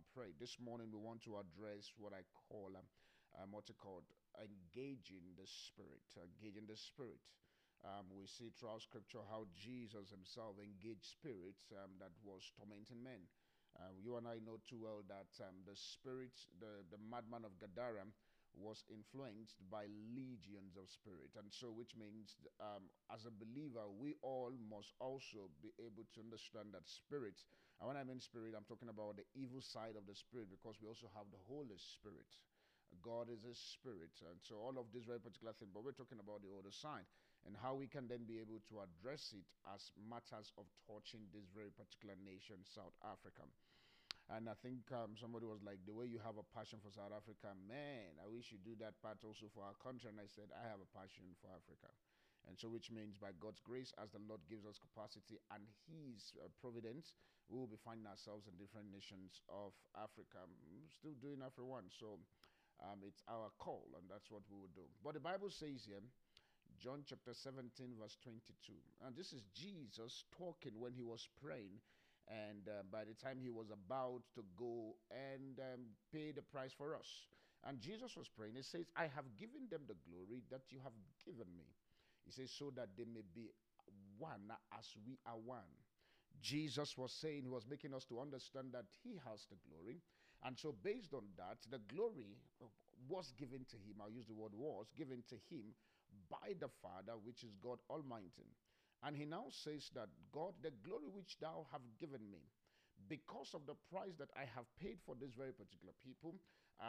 pray. This morning we want to address what I call what you called engaging the spirit. Engaging the spirit. We see throughout scripture how Jesus himself engaged spirits that was tormenting men. You and I know too well that the spirit, the madman of Gadara, was influenced by legions of spirit. And so, which means, as a believer, we all must also be able to understand that spirit, and when I mean spirit, I'm talking about the evil side of the spirit, because we also have the Holy Spirit. God is a spirit, and so all of this very particular thing, but we're talking about the other side and how we can then be able to address it as matters of touching this very particular nation, South Africa. And I think somebody was like, the way you have a passion for South Africa, man, I wish you do that part also for our country. And I said, I have a passion for Africa. And so, which means by God's grace, as the Lord gives us capacity and His providence, we will be finding ourselves in different nations of Africa. I'm still doing Afri1. So it's our call, and that's what we will do. But the Bible says here, John chapter 17, verse 22. And this is Jesus talking when he was praying. And by the time he was about to go and pay the price for us. And Jesus was praying. He says, I have given them the glory that you have given me. He says, so that they may be one as we are one. Jesus was saying, he was making us to understand that he has the glory. And so based on that, the glory was given to him. I'll use the word was given to him by the Father, which is God Almighty. And he now says that God, the glory which thou have given me, because of the price that I have paid for this very particular people,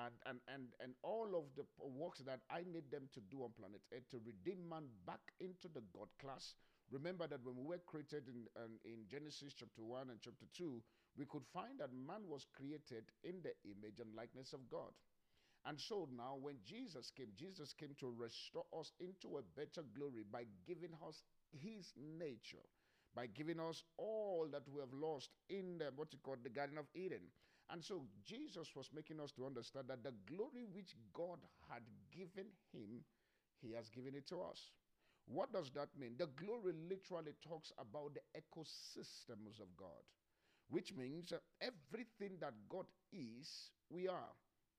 and all of the works that I need them to do on planet Earth to redeem man back into the God class. Remember that when we were created in Genesis chapter 1 and chapter 2, we could find that man was created in the image and likeness of God. And so now when Jesus came to restore us into a better glory by giving us his nature, by giving us all that we have lost in the Garden of Eden. And so Jesus was making us to understand that the glory which God had given him, he has given it to us. What does that mean? The glory literally talks about the ecosystems of God, which means everything that God is, we are.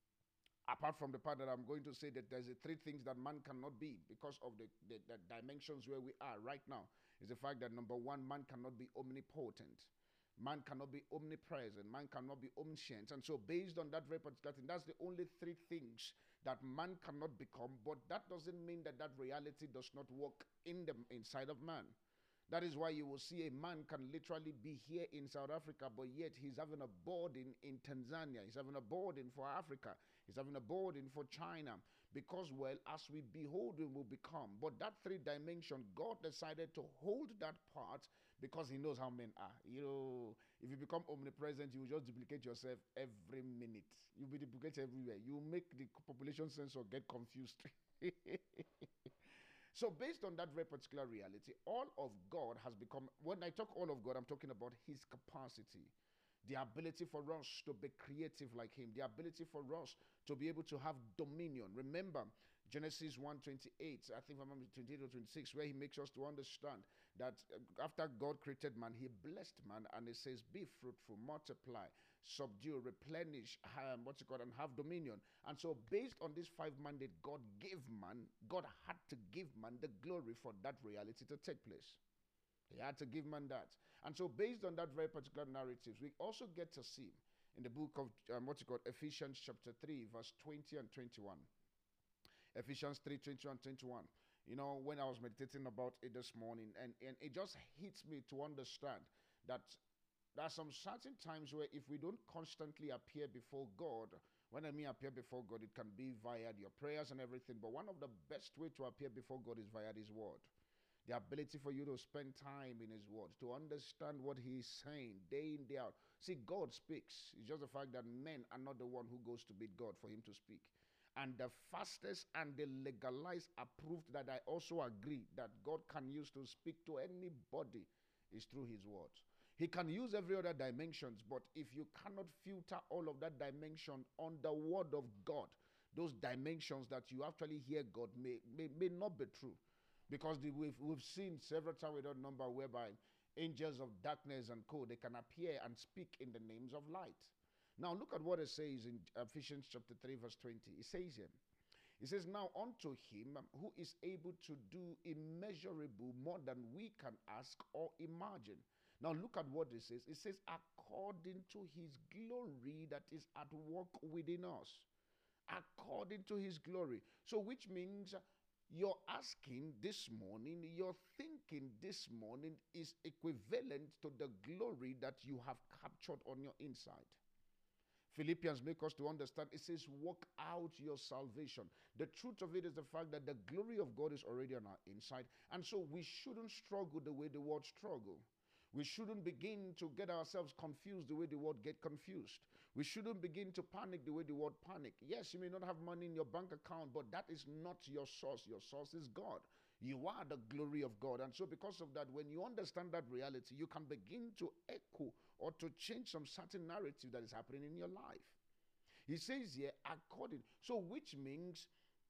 Apart from the part that I'm going to say that there's three things that man cannot be because of the dimensions where we are right now, is the fact that number one, man cannot be omnipotent. Man cannot be omnipresent. Man cannot be omniscient. And so based on that very particular thing, that's the only three things that man cannot become. But that doesn't mean that that reality does not work in the inside of man. That is why you will see a man can literally be here in South Africa, but yet he's having a boarding in Tanzania. He's having a boarding for Africa. He's having a boarding for China. Because, well, as we behold, we will become. But that three dimension, God decided to hold that part because he knows how men are. You know, if you become omnipresent, you will just duplicate yourself every minute. You'll be duplicated everywhere. You make the population census get confused. So based on that very particular reality, all of God has become, when I talk all of God, I'm talking about his capacity, the ability for us to be creative like him, the ability for us to be able to have dominion. Remember, Genesis 1:28, I think I'm 28 or 26, where he makes us to understand that after God created man, he blessed man, and it says, be fruitful, multiply, subdue, replenish, and have dominion. And so based on this five mandate God had to give man the glory for that reality to take place. He had to give man that. And so based on that very particular narratives, we also get to see in the book of Ephesians chapter 3, verse 20 and 21. Ephesians 3, 20 and 21. You know, when I was meditating about it this morning, and it just hits me to understand that there are some certain times where if we don't constantly appear before God, when I mean appear before God, it can be via your prayers and everything, but one of the best way to appear before God is via his word. The ability for you to spend time in his word, to understand what he is saying day in, day out. See, God speaks. It's just the fact that men are not the one who goes to meet God for him to speak. And the fastest and the legalized approved that I also agree that God can use to speak to anybody is through his words. He can use every other dimensions, but if you cannot filter all of that dimension on the word of God, those dimensions that you actually hear God may not be true. Because we've seen several times without number whereby angels of darkness and co, they can appear and speak in the names of light. Now look at what it says in Ephesians chapter 3 verse 20. It says here, it says, now unto him who is able to do immeasurable more than we can ask or imagine. Now look at what it says. It says, according to his glory that is at work within us. According to his glory. So which means you're asking this morning, your thinking this morning is equivalent to the glory that you have captured on your inside. Philippians make us to understand, it says, work out your salvation. The truth of it is the fact that the glory of God is already on our inside. And so we shouldn't struggle the way the world struggle. We shouldn't begin to get ourselves confused the way the world get confused. We shouldn't begin to panic the way the world panic. Yes, you may not have money in your bank account, but that is not your source. Your source is God. You are the glory of God. And so because of that, when you understand that reality, you can begin to echo or to change some certain narrative that is happening in your life. He says here, according. So which means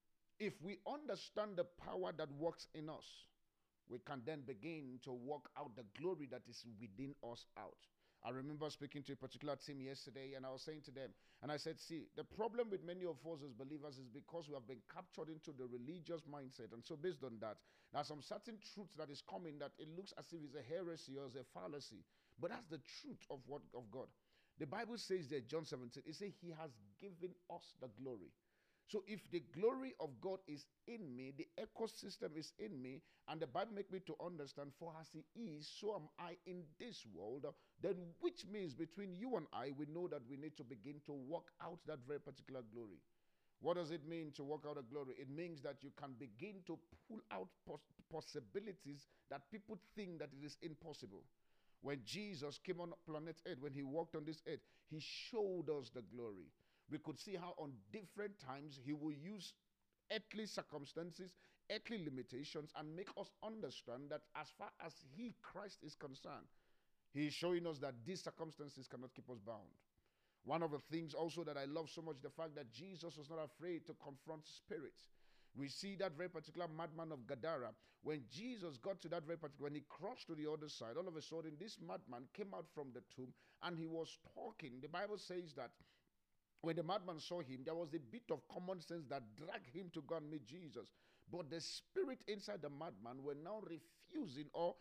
if we understand the power that works in us, we can then begin to work out the glory that is within us out. I remember speaking to a particular team yesterday, and I was saying to them, and I said, see, the problem with many of us as believers is because we have been captured into the religious mindset. And so based on that, there are some certain truths that is coming that it looks as if it's a heresy or it's a fallacy. But that's the truth of God. The Bible says there, John 17, it says he has given us the glory. So if the glory of God is in me, the ecosystem is in me, and the Bible make me to understand, for as he is, so am I in this world, then which means between you and I, we know that we need to begin to work out that very particular glory. What does it mean to work out a glory? It means that you can begin to pull out possibilities that people think that it is impossible. When Jesus came on planet Earth, when he walked on this earth, he showed us the glory. We could see how on different times he will use earthly circumstances, earthly limitations, and make us understand that as far as he, Christ, is concerned, he is showing us that these circumstances cannot keep us bound. One of the things also that I love so much, the fact that Jesus was not afraid to confront spirits. We see that very particular madman of Gadara. When Jesus got to that very particular, when he crossed to the other side, all of a sudden this madman came out from the tomb and he was talking. The Bible says that when the madman saw him, there was a bit of common sense that dragged him to go and meet Jesus. But the spirit inside the madman were now refusing or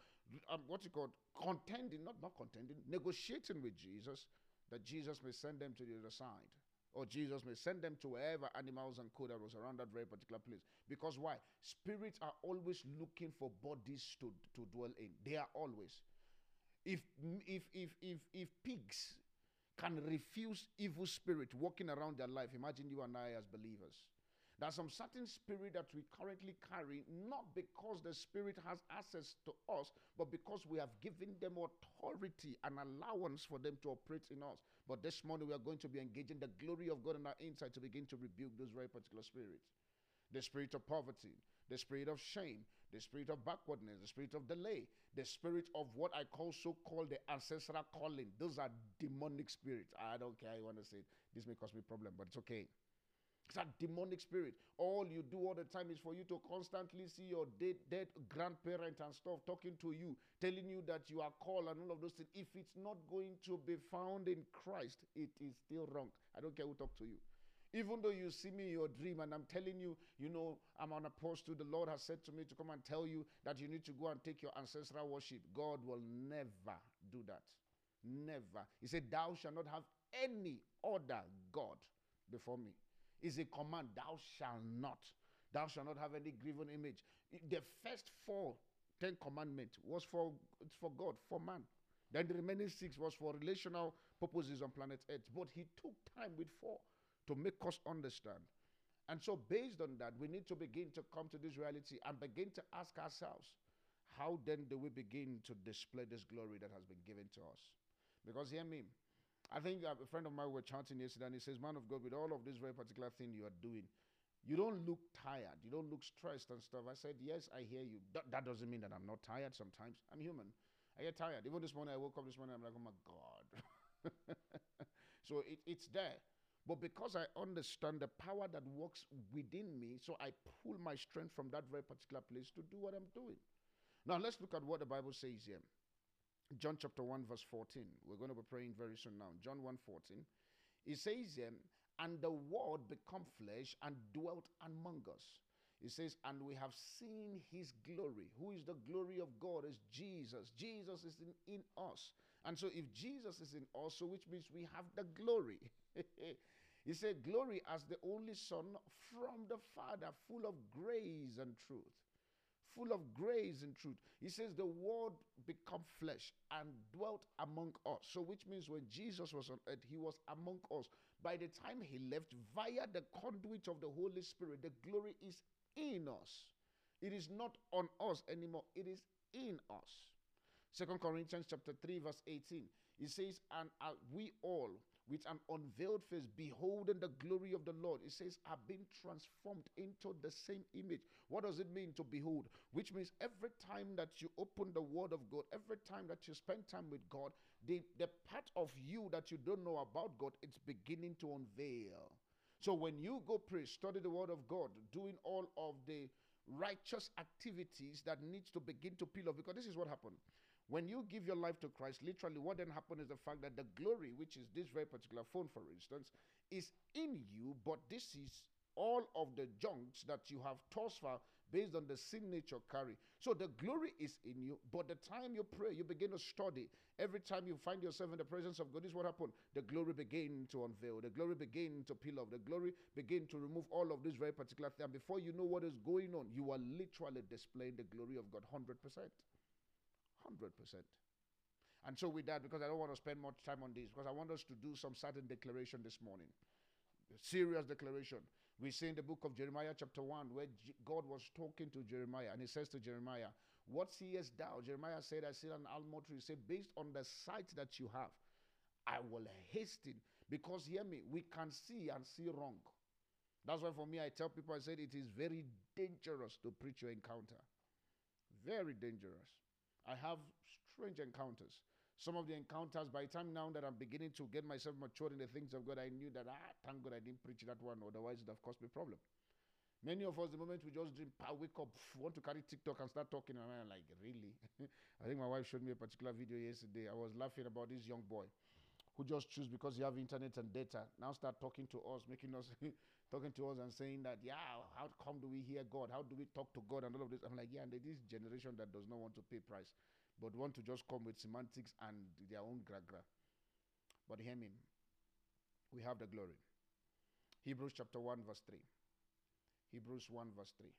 contending, not contending, negotiating with Jesus, that Jesus may send them to the other side. Or Jesus may send them to wherever animals and co that was around that very particular place. Because why? Spirits are always looking for bodies to dwell in. They are always. If pigs can refuse evil spirit walking around their life, imagine you and I as believers. There's some certain spirit that we currently carry, not because the spirit has access to us, but because we have given them authority and allowance for them to operate in us. But this morning we are going to be engaging the glory of God on our inside to begin to rebuke those very particular spirits. The spirit of poverty, the spirit of shame, the spirit of backwardness, the spirit of delay, the spirit of what I call so-called the ancestral calling. Those are demonic spirits. I don't care how you want to say it. This may cause me a problem, but it's okay. It's a demonic spirit. All you do all the time is for you to constantly see your dead grandparent and stuff talking to you, telling you that you are called and all of those things. If it's not going to be found in Christ, it is still wrong. I don't care who talk to you. Even though you see me in your dream and I'm telling you, I'm on a post to the Lord has said to me to come and tell you that you need to go and take your ancestral worship. God will never do that. Never. He said, thou shalt not have any other God before me. Is a command, thou shalt not. Thou shalt not have any graven image. The first 10 commandments was for God, for man. Then the remaining 6 was for relational purposes on planet Earth. But he took time with 4 to make us understand. And so based on that, we need to begin to come to this reality and begin to ask ourselves, how then do we begin to display this glory that has been given to us? Because hear me, I think a friend of mine were chanting yesterday and he says, man of God, with all of this very particular thing you are doing, you don't look tired. You don't look stressed and stuff. I said, yes, I hear you. That doesn't mean that I'm not tired sometimes. I'm human. I get tired. Even this morning, I woke up this morning, I'm like, oh my God. So it's there. But because I understand the power that works within me, so I pull my strength from that very particular place to do what I'm doing. Now, let's look at what the Bible says here. John chapter 1 verse 14. We're going to be praying very soon now. John 1:14. It says, and the word become flesh and dwelt among us. It says, and we have seen his glory. Who is the glory of God? Is Jesus. Jesus is in us. And so if Jesus is in us, so which means we have the glory. He said, glory as the only Son from the Father, full of grace and truth. Full of grace and truth. He says the word become flesh and dwelt among us. So which means when Jesus was on earth, he was among us. By the time he left, via the conduit of the Holy Spirit, the glory is in us. It is not on us anymore. It is in us. 2 Corinthians chapter 3 verse 18. It says, and we all with an unveiled face beholding the glory of the Lord, it says, are being transformed into the same image. What does it mean to behold? Which means every time that you open the word of God, every time that you spend time with God, the part of you that you don't know about God, it's beginning to unveil. So when you go pray, study the word of God, doing all of the righteous activities that needs to begin to peel off, because this is what happened. When you give your life to Christ, literally what then happens is the fact that the glory, which is this very particular phone, for instance, is in you, but this is all of the junks that you have tossed for based on the sin nature carry. So the glory is in you, but the time you pray, you begin to study. Every time you find yourself in the presence of God, this is what happened. The glory begin to unveil. The glory begin to peel off. The glory begin to remove all of this very particular thing. And before you know what is going on, you are literally displaying the glory of God 100%. 100%. And so with that, because I don't want to spend much time on this, because I want us to do some certain declaration this morning. A serious declaration. We see in the book of Jeremiah chapter 1 where God was talking to Jeremiah, and he says to Jeremiah, what seest thou? Jeremiah said, I see an almond tree. He said, based on the sight that you have, I will hasten. Because hear me, we can see and see wrong. That's why for me, I tell people, I said it is very dangerous to preach your encounter. Very dangerous. I have strange encounters. Some of the encounters, by the time now that I'm beginning to get myself matured in the things of God, I knew that, thank God I didn't preach that one, otherwise it would have caused me a problem. Many of us, the moment we just dream, wake up, want to carry TikTok and start talking, and I'm like, really? I think my wife showed me a particular video yesterday. I was laughing about this young boy who just choose because you have internet and data, now start talking to us, making us, talking to us and saying that, how come do we hear God? How do we talk to God and all of this? I'm like, and this generation that does not want to pay price, but want to just come with semantics and their own gra-gra. But hear me, we have the glory. Hebrews chapter 1 verse 3. Hebrews 1 verse 3.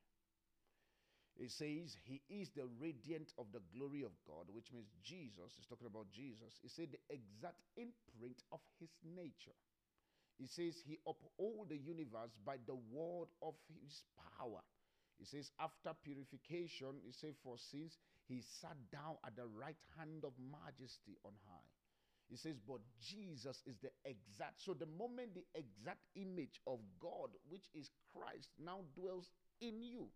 It says, he is the radiant of the glory of God, which means Jesus is talking about Jesus. It said the exact imprint of his nature. It says he upholds the universe by the word of his power. It says after purification, it says for sins, he sat down at the right hand of majesty on high. It says, but Jesus is the exact. So the moment the exact image of God, which is Christ, now dwells in you.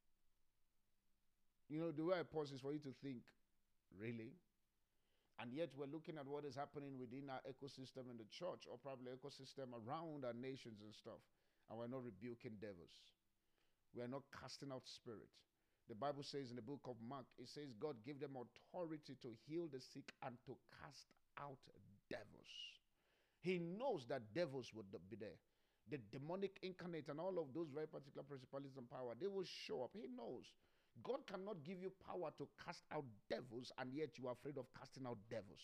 You know, the way I pause is for you to think, really? And yet we're looking at what is happening within our ecosystem in the church, or probably ecosystem around our nations and stuff. And we're not rebuking devils. We are not casting out spirit. The Bible says in the book of Mark, it says God gave them authority to heal the sick and to cast out devils. He knows that devils would be there. The demonic incarnate and all of those very particular principalities and power, they will show up. He knows. God cannot give you power to cast out devils, and yet you are afraid of casting out devils.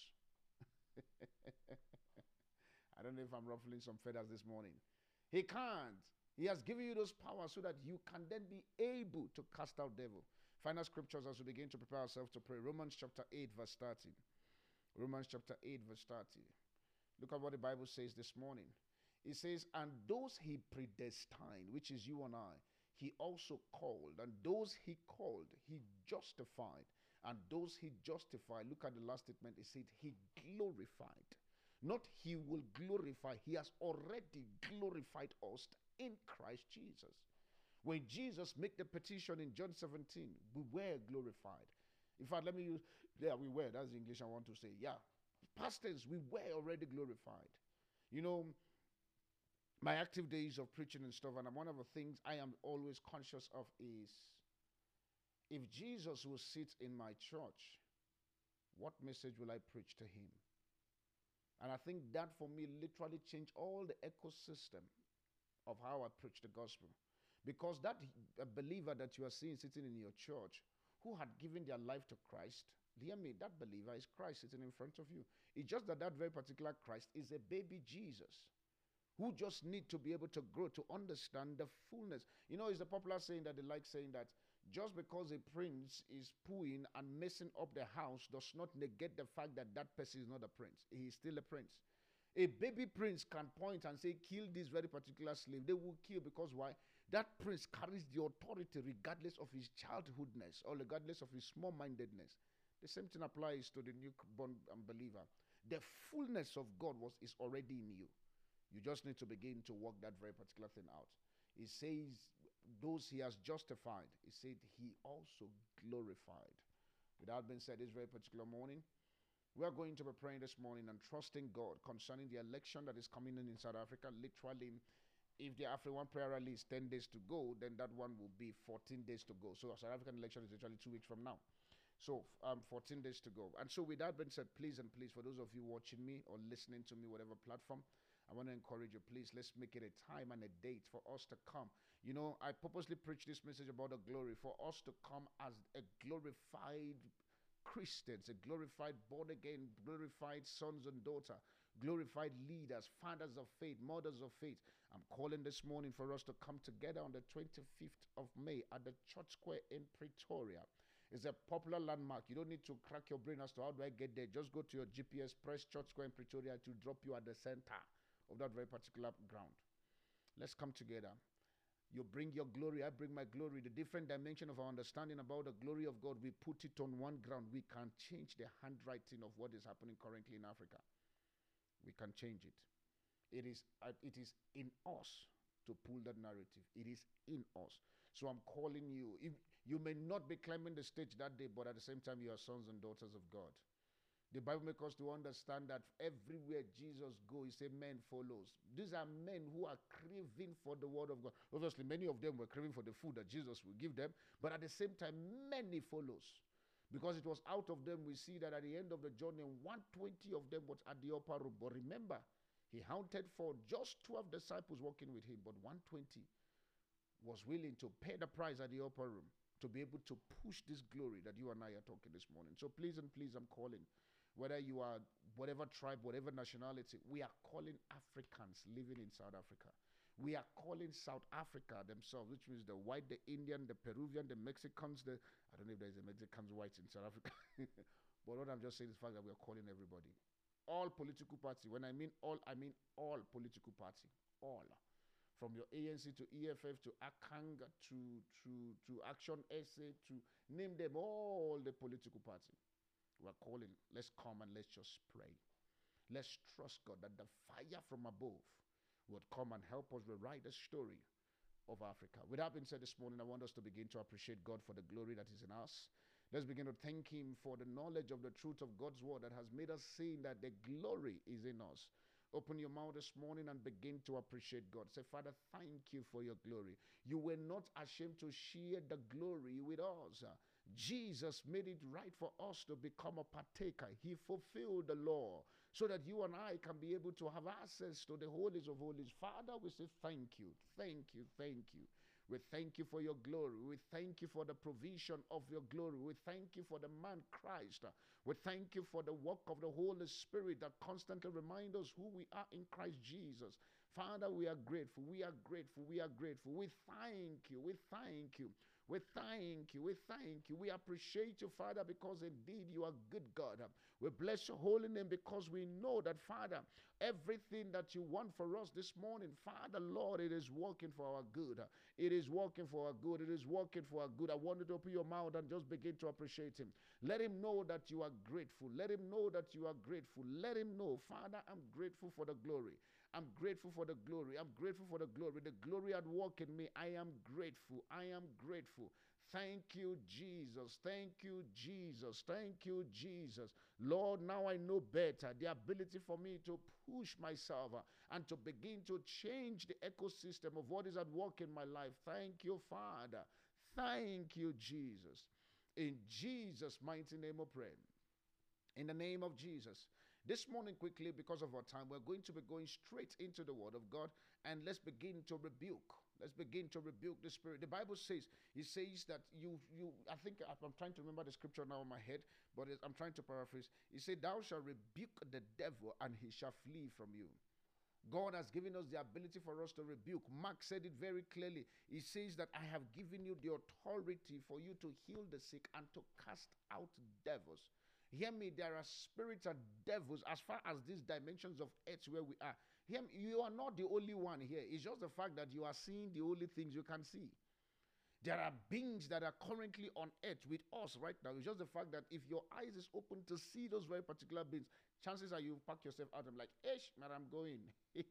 I don't know if I'm ruffling some feathers this morning. He can't. He has given you those powers so that you can then be able to cast out devil. Final scriptures as we begin to prepare ourselves to pray. Romans chapter 8 verse 30. Romans chapter 8 verse 30. Look at what the Bible says this morning. It says, and those he predestined, which is you and I, he also called, and those he called, he justified, and those he justified, look at the last statement, it said he glorified. Not he will glorify, he has already glorified us in Christ Jesus. When Jesus made the petition in John 17, we were glorified. In fact, let me use, we were, that's the English I want to say. Past tense, we were already glorified. You know, my active days of preaching and stuff, and one of the things I am always conscious of is, if Jesus will sit in my church, what message will I preach to him? And I think that for me literally changed all the ecosystem of how I preach the gospel. Because that believer that you are seeing sitting in your church who had given their life to Christ, hear me, that believer is Christ sitting in front of you. It's just that that very particular Christ is a baby Jesus who just need to be able to grow to understand the fullness. You know, it's a popular saying that they like saying that just because a prince is pooing and messing up the house does not negate the fact that that person is not a prince. He is still a prince. A baby prince can point and say, kill this very particular slave. They will kill because why? That prince carries the authority regardless of his childhoodness or regardless of his small-mindedness. The same thing applies to the newborn believer. The fullness of God is already in you. You just need to begin to work that very particular thing out. He says, those he has justified, he said he also glorified. With that being said, this very particular morning, we are going to be praying this morning and trusting God concerning the election that is coming in South Africa. Literally, if the African prayer rally is 10 days to go, then that one will be 14 days to go. So South African election is literally 2 weeks from now. So 14 days to go. And so with that being said, please and please, for those of you watching me or listening to me, whatever platform, I want to encourage you, please, let's make it a time and a date for us to come. You know, I purposely preach this message about the glory for us to come as a glorified Christians, a glorified born again, glorified sons and daughters, glorified leaders, fathers of faith, mothers of faith. I'm calling this morning for us to come together on the 25th of May at the Church Square in Pretoria. It's a popular landmark. You don't need to crack your brain as to how do I get there. Just go to your GPS, press Church Square in Pretoria to drop you at the center of that very particular ground. Let's come together. You bring your glory, I bring my glory. The different dimension of our understanding about the glory of God, we put it on one ground. We can change the handwriting of what is happening currently in Africa. We can change it. It is in us to pull that narrative. It is in us. So I'm calling you. If you may not be climbing the stage that day, but at the same time, you are sons and daughters of God. The Bible makes us to understand that everywhere Jesus goes, he said, men follows. These are men who are craving for the word of God. Obviously, many of them were craving for the food that Jesus will give them, but at the same time, many follows. Because it was out of them, we see that at the end of the journey, 120 of them was at the upper room. But remember, he counted for just 12 disciples working with him, but 120 was willing to pay the price at the upper room to be able to push this glory that you and I are talking this morning. So please and please, I'm calling. Whether you are whatever tribe, whatever nationality, we are calling Africans living in South Africa. We are calling South Africa themselves, which means the white, the Indian, the Peruvian, the Mexicans, I don't know if there's a Mexicans white in South Africa. But what I'm just saying is the fact that we are calling everybody. All political party. When I mean all political party. All. From your ANC to EFF to AKANG to Action SA to name them, all the political party. We're calling, let's come and let's just pray. Let's trust God that the fire from above would come and help us rewrite the story of Africa. With that being said this morning, I want us to begin to appreciate God for the glory that is in us. Let's begin to thank him for the knowledge of the truth of God's word that has made us see that the glory is in us. Open your mouth this morning and begin to appreciate God. Say, Father, thank you for your glory. You were not ashamed to share the glory with us. Jesus made it right for us to become a partaker. He fulfilled the law so that you and I can be able to have access to the holies of holies. Father, we say thank you, thank you, thank you. We thank you for your glory. We thank you for the provision of your glory. We thank you for the man Christ. We thank you for the work of the Holy Spirit that constantly reminds us who we are in Christ Jesus. Father, we are grateful. We are grateful. We are grateful. We thank you. We thank you. We thank you. We thank you. We appreciate you, Father, because indeed you are good God. We bless your holy name because we know that, Father, everything that you want for us this morning, Father, Lord, it is working for our good. It is working for our good. It is working for our good. I want you to open your mouth and just begin to appreciate him. Let him know that you are grateful. Let him know that you are grateful. Let him know, Father, I'm grateful for the glory. I'm grateful for the glory. I'm grateful for the glory. The glory at work in me. I am grateful. I am grateful. Thank you, Jesus. Thank you, Jesus. Thank you, Jesus. Lord, now I know better the ability for me to push myself and to begin to change the ecosystem of what is at work in my life. Thank you, Father. Thank you, Jesus. In Jesus' mighty name we pray. In the name of Jesus. This morning, quickly, because of our time, we're going to be going straight into the Word of God, and let's begin to rebuke. Let's begin to rebuke the spirit. The Bible says, it says that I think I'm trying to remember the scripture now in my head, but I'm trying to paraphrase. It said, thou shalt rebuke the devil and he shall flee from you. God has given us the ability for us to rebuke. Mark said it very clearly. He says that I have given you the authority for you to heal the sick and to cast out devils. Hear me, there are spirits and devils as far as these dimensions of earth where we are. Hear me, you are not the only one here. It's just the fact that you are seeing the only things you can see. There are beings that are currently on earth with us right now. It's just the fact that if your eyes is open to see those very particular beings, chances are you pack yourself out and like, man, I'm going.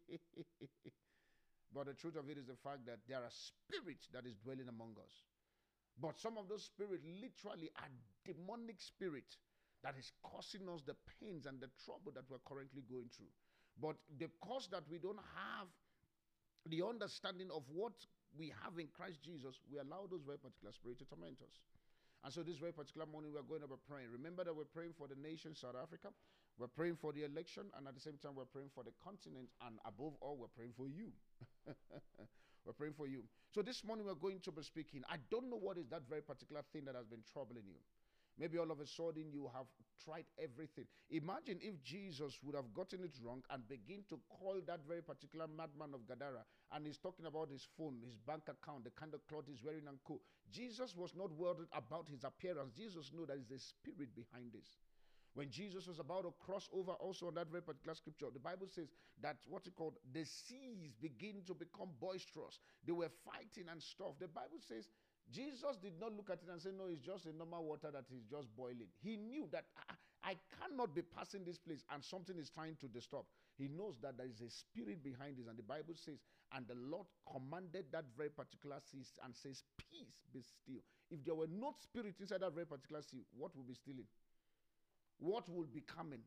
But the truth of it is the fact that there are spirits that is dwelling among us. But some of those spirits literally are demonic spirits that is causing us the pains and the trouble that we're currently going through. But because that we don't have the understanding of what we have in Christ Jesus, we allow those very particular spirits to torment us. And so this very particular morning, we're going to be praying. Remember that we're praying for the nation, South Africa. We're praying for the election. And at the same time, we're praying for the continent. And above all, we're praying for you. We're praying for you. So this morning, we're going to be speaking. I don't know what is that very particular thing that has been troubling you. Maybe all of a sudden you have tried everything. Imagine if Jesus would have gotten it wrong and begin to call that very particular madman of Gadara, and he's talking about his phone, his bank account, the kind of clothes he's wearing and co. Jesus was not worried about his appearance. Jesus knew that there's a spirit behind this. When Jesus was about to cross over also on that very particular scripture, the Bible says that the seas begin to become boisterous. They were fighting and stuff. The Bible says Jesus did not look at it and say, no, it's just a normal water that is just boiling. He knew that I cannot be passing this place and something is trying to disturb. He knows that there is a spirit behind this. And the Bible says, and the Lord commanded that very particular sea and says, peace, be still. If there were no spirit inside that very particular sea, what would be stealing? What would be coming?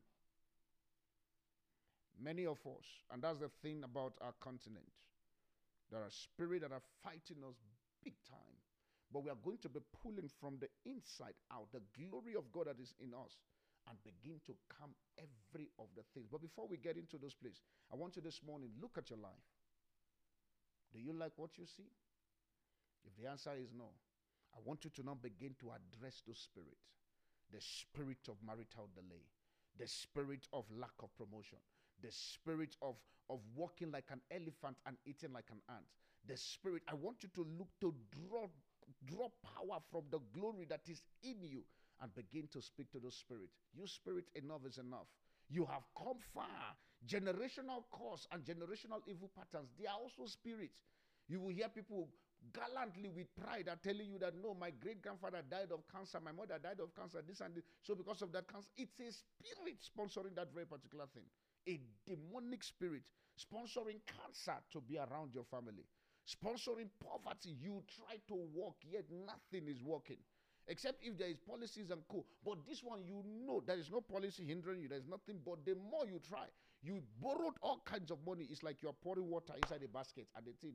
Many of us, and that's the thing about our continent, there are spirits that are fighting us big time. But we are going to be pulling from the inside out the glory of God that is in us and begin to calm every of the things. But before we get into those places, I want you this morning, look at your life. Do you like what you see? If the answer is no, I want you to now begin to address those spirits. The spirit of marital delay, the spirit of lack of promotion, the spirit of walking like an elephant and eating like an ant. The spirit, I want you to look to draw power from the glory that is in you and begin to speak to those spirits. You spirit, enough is enough. You have come far. Generational curse and generational evil patterns, they are also spirits. You will hear people gallantly with pride are telling you that no, my great-grandfather died of cancer, my mother died of cancer, this and this. So because of that cancer, it's a spirit sponsoring that very particular thing. A demonic spirit sponsoring cancer to be around your family. Sponsoring poverty. You try to walk, yet nothing is working. Except if there is policies and co. But this one, you know, there is no policy hindering you. There's nothing. But the more you try, you borrowed all kinds of money. It's like you're pouring water inside a basket. And the thing,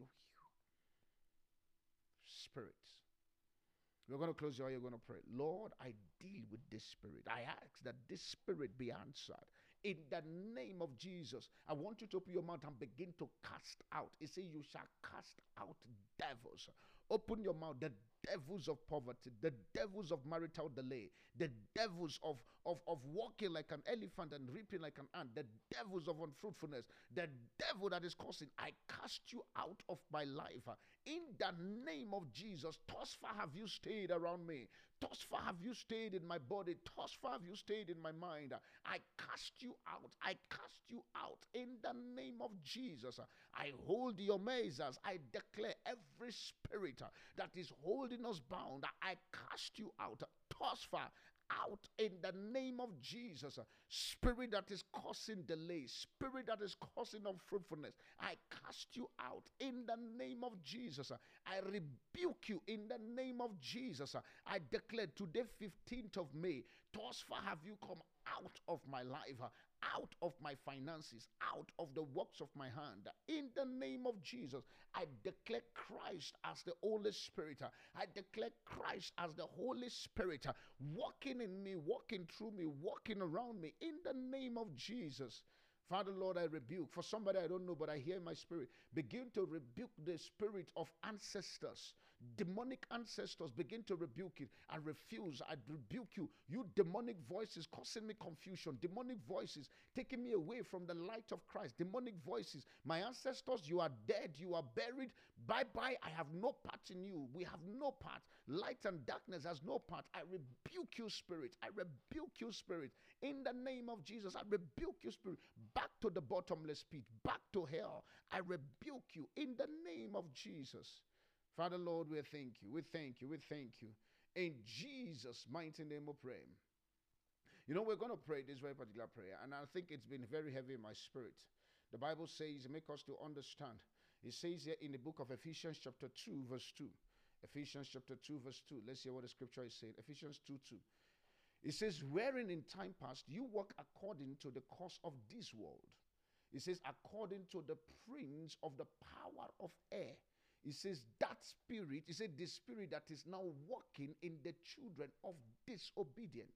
spirits. You're going to close your eye. You're going to pray. Lord, I deal with this spirit. I ask that this spirit be answered. In the name of Jesus, I want you to open your mouth and begin to cast out. It says you shall cast out devils. Open your mouth. The devils of poverty, the devils of marital delay, the devils of walking like an elephant and reaping like an ant, the devils of unfruitfulness, the devil that is causing, I cast you out of my life. In the name of Jesus, thus far have you stayed around me. Thus far have you stayed in my body. Thus far have you stayed in my mind. I cast you out. I cast you out. In the name of Jesus, I hold your mazes. I declare every spirit that is holding us bound, I cast you out. Thus far, out in the name of Jesus. Spirit that is causing delay, spirit that is causing unfruitfulness, I cast you out in the name of Jesus. I rebuke you in the name of Jesus. I declare today, 15th of May, thus far have you come out of my life, out of my finances, out of the works of my hand. In the name of of Jesus, I declare Christ as the Holy Spirit. I declare Christ as the Holy Spirit walking in me, walking through me, walking around me in the name of Jesus. Father, Lord, I rebuke. For somebody I don't know, but I hear in my spirit, begin to rebuke the spirit of ancestors. Demonic ancestors, begin to rebuke it. I refuse. I rebuke you. You demonic voices causing me confusion. Demonic voices taking me away from the light of Christ. Demonic voices. My ancestors, you are dead. You are buried. Bye-bye. I have no part in you. We have no part. Light and darkness has no part. I rebuke you, spirit. I rebuke you, spirit. In the name of Jesus, I rebuke you, spirit. Back to the bottomless pit. Back to hell. I rebuke you in the name of Jesus. Father, Lord, we thank you. We thank you. We thank you. In Jesus' mighty name we pray. You know, we're going to pray this very particular prayer, and I think it's been very heavy in my spirit. The Bible says, make us to understand. It says here in the book of Ephesians chapter 2, verse 2. Ephesians chapter 2, verse 2. Let's hear what the scripture is saying. Ephesians 2, 2. It says, wherein in time past you walk according to the course of this world. It says, according to the prince of the power of air. It says that spirit, it said the spirit that is now working in the children of disobedient.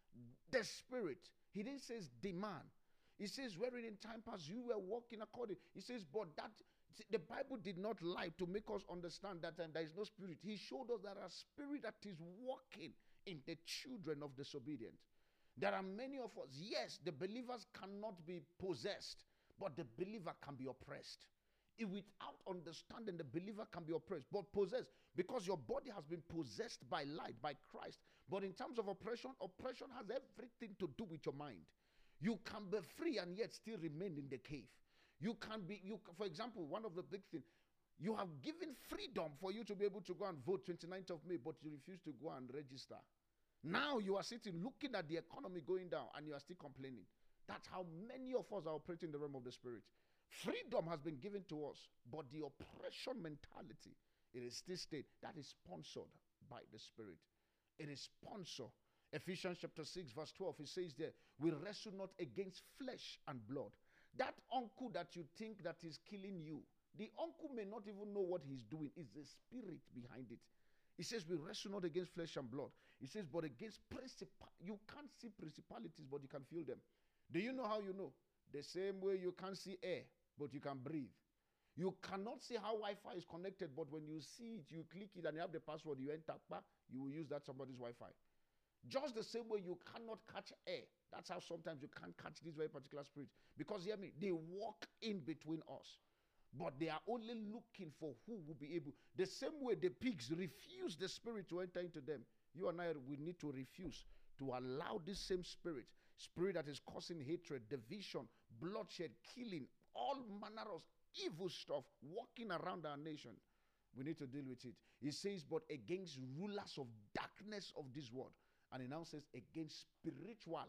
The spirit. He didn't say the man. He says, wherein in time past you were walking according. He says, but that the Bible did not lie to make us understand that there is no spirit. He showed us that a spirit that is working in the children of disobedient. There are many of us, yes, the believers cannot be possessed, but the believer can be oppressed. Without understanding, the believer can be oppressed, but possessed, because your body has been possessed by light, by Christ. But in terms of oppression, oppression has everything to do with your mind. You can be free and yet still remain in the cave. You can be, for example, one of the big things, you have given freedom for you to be able to go and vote 29th of May, but you refuse to go and register. Now you are sitting looking at the economy going down and you are still complaining. That's how many of us are operating in the realm of the spirit. Freedom has been given to us, but the oppression mentality, it is still state that is sponsored by the spirit. It is sponsored. Ephesians chapter 6 verse 12, it says there, we wrestle not against flesh and blood. That uncle that you think that is killing you, the uncle may not even know what he's doing. It's the spirit behind it. It says we wrestle not against flesh and blood. It says but against you can't see principalities, but you can feel them. Do you know how you know? The same way you can't see air, but you can breathe. You cannot see how Wi-Fi is connected, but when you see it, you click it and you have the password, you enter, you will use that somebody's Wi-Fi. Just the same way you cannot catch air. That's how sometimes you can't catch this very particular spirit. Because hear me, they walk in between us. But they are only looking for who will be able. The same way the pigs refuse the spirit to enter into them. You and I, we need to refuse to allow this same spirit that is causing hatred, division, bloodshed, killing, all manner of evil stuff walking around our nation. We need to deal with it. He says, but against rulers of darkness of this world. And he now says, against spiritual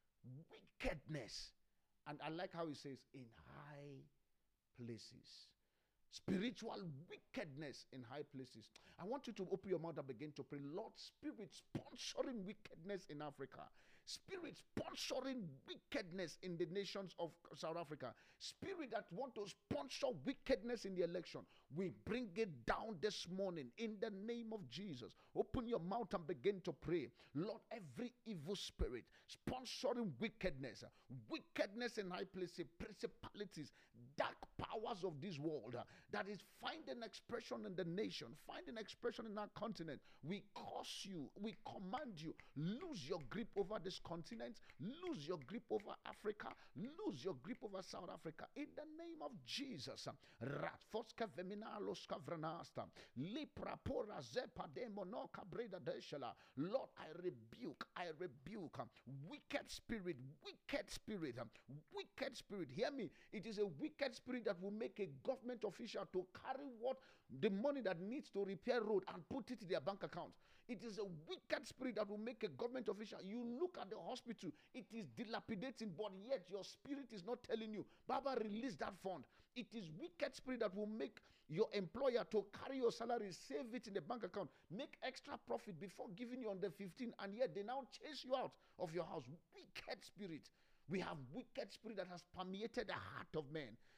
wickedness. And I like how he says, in high places. Spiritual wickedness in high places. I want you to open your mouth and begin to pray. Lord, spirit sponsoring wickedness in Africa. Spirit sponsoring wickedness in the nations of South Africa. Spirit that want to sponsor wickedness in the election. We bring it down this morning in the name of Jesus. Open your mouth and begin to pray. Lord, every evil spirit sponsoring wickedness in high places, principalities, dark powers of this world that is finding expression in the nation, finding expression in our continent. We curse you, we command you, lose your grip over this continent, lose your grip over Africa, lose your grip over South Africa in the name of Jesus. Lord, I rebuke wicked spirit. Hear me. It is a wicked spirit that will make a government official to carry what the money that needs to repair road and put it in their bank account. It is a wicked spirit that will make a government official. You look at the hospital, it is dilapidating, but yet your spirit is not telling you, Baba, release that fund. It is wicked spirit that will make your employer to carry your salary, save it in the bank account, make extra profit before giving you on the 15th, and yet they now chase you out of your house. Wicked spirit. We have wicked spirit that has permeated the heart of men.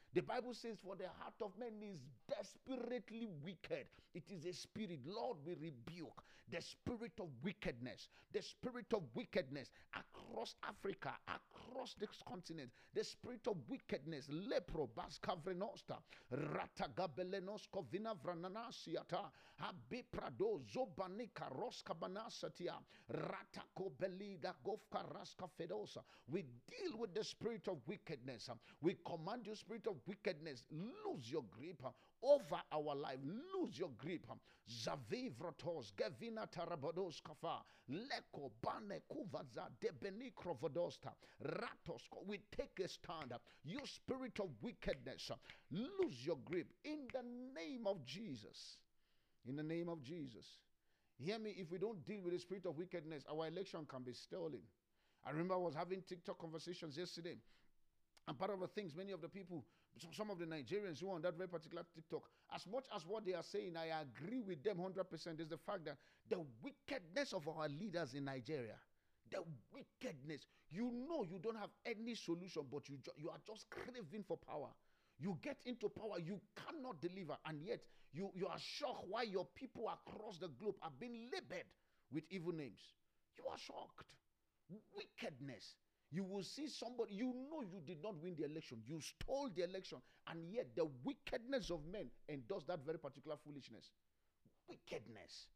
The Bible says, for the heart of man is desperately wicked. It is a spirit. Lord, we rebuke the spirit of wickedness, the spirit of wickedness across Africa, across this continent, the spirit of wickedness. Lepro baskavrenosta, ratagabelenos kovina vrananasiata, habiprado zobanika roskabanasatia, ratakobelida gofka raska fedosa. We deal with the spirit of wickedness. We command you, spirit of wickedness, lose your grip over our life. Lose your grip. Zavivratos, Gavina Tarabados Kafa, Leko, Bane, Kuvaza, Debeni Krovodosta, Ratos. We take a stand. You spirit of wickedness, lose your grip in the name of Jesus. In the name of Jesus. Hear me, if we don't deal with the spirit of wickedness, our election can be stolen. I remember I was having TikTok conversations yesterday. And part of the things, many of the people, some of the Nigerians who are on that very particular TikTok, as much as what they are saying, I agree with them 100%, is the fact that the wickedness of our leaders in Nigeria, the wickedness, you know you don't have any solution, but you are just craving for power. You get into power, you cannot deliver, and yet you are shocked why your people across the globe are being labeled with evil names. You are shocked. Wickedness. You will see somebody, you know you did not win the election. You stole the election. And yet the wickedness of men endorse that very particular foolishness. Wickedness.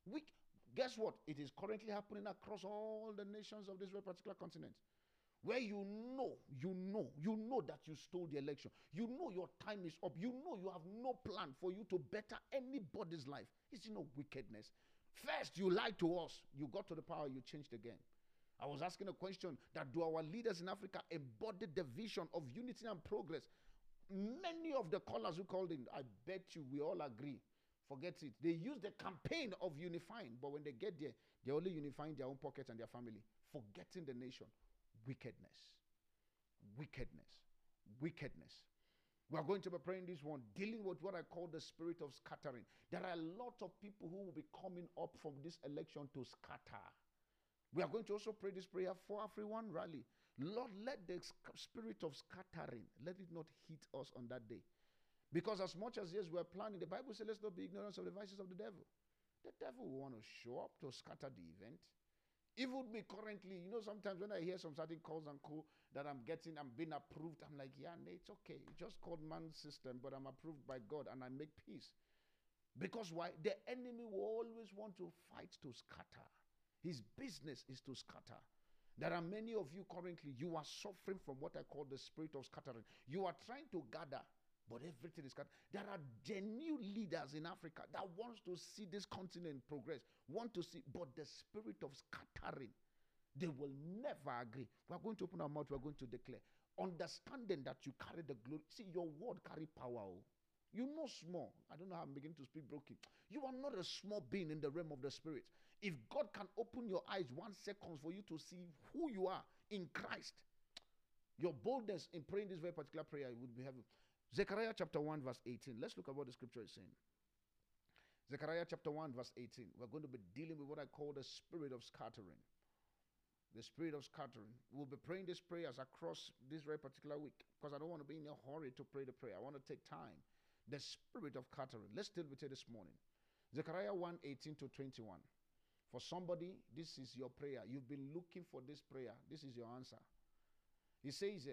Guess what? It is currently happening across all the nations of this very particular continent. Where you know that you stole the election. You know your time is up. You know you have no plan for you to better anybody's life. It's wickedness. First, you lied to us. You got to the power, you changed the game. I was asking a question that do our leaders in Africa embody the vision of unity and progress? Many of the callers who called in, I bet you we all agree. Forget it. They use the campaign of unifying, but when they get there, they're only unifying their own pockets and their family, forgetting the nation. Wickedness. Wickedness. Wickedness. We are going to be praying this one, dealing with what I call the spirit of scattering. There are a lot of people who will be coming up from this election to scatter. We are going to also pray this prayer for everyone rally. Lord, let the spirit of scattering, let it not hit us on that day. Because as much as yes, we're planning, the Bible says let's not be ignorant of the vices of the devil. The devil will want to show up to scatter the event. Even me currently, sometimes when I hear some certain calls and co that I'm being approved, I'm like, yeah, it's okay. It's just called man's system, but I'm approved by God and I make peace. Because why? The enemy will always want to fight to scatter. His business is to scatter. There are many of you currently, you are suffering from what I call the spirit of scattering. You are trying to gather, but everything is scattered. There are genuine leaders in Africa that wants to see this continent progress, but the spirit of scattering, they will never agree. We are going to open our mouth, we are going to declare. Understanding that you carry the glory. See, your word carry power. You're not small. I don't know how I'm beginning to speak broken. You are not a small being in the realm of the spirit. If God can open your eyes 1 second for you to see who you are in Christ, your boldness in praying this very particular prayer would be heavy. Zechariah chapter 1 verse 18. Let's look at what the scripture is saying. Zechariah chapter 1 verse 18. We're going to be dealing with what I call the spirit of scattering. The spirit of scattering. We'll be praying these prayers across this very particular week because I don't want to be in a hurry to pray the prayer. I want to take time. The spirit of scattering. Let's deal with it this morning. Zechariah 1:18 to 21. For somebody, this is your prayer. You've been looking for this prayer. This is your answer. He says